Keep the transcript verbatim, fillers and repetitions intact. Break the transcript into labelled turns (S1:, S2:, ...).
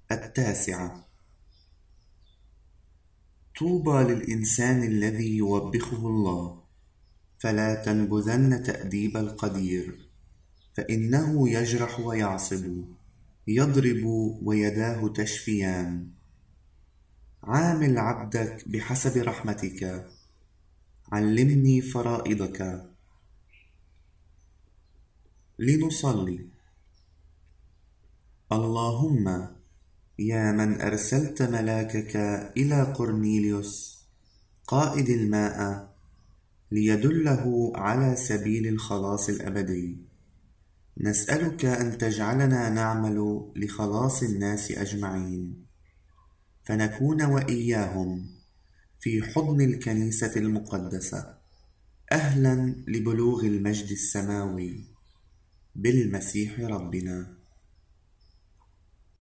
S1: التاسعة: طوبى للإنسان الذي يوبخه الله، فلا تنبذن تأديب القدير، فإنه يجرح ويعصب، يضرب ويداه تشفيان. عامل عبدك بحسب رحمتك، علمني فرائضك. لنصلي. اللهم يا من أرسلت ملاكك إلى قرنيليوس قائد الماء ليدله على سبيل الخلاص الأبدي، نسألك أن تجعلنا نعمل لخلاص الناس أجمعين، فنكون وإياهم في حضن الكنيسة المقدسة، أهلا لبلوغ المجد السماوي بالمسيح ربنا.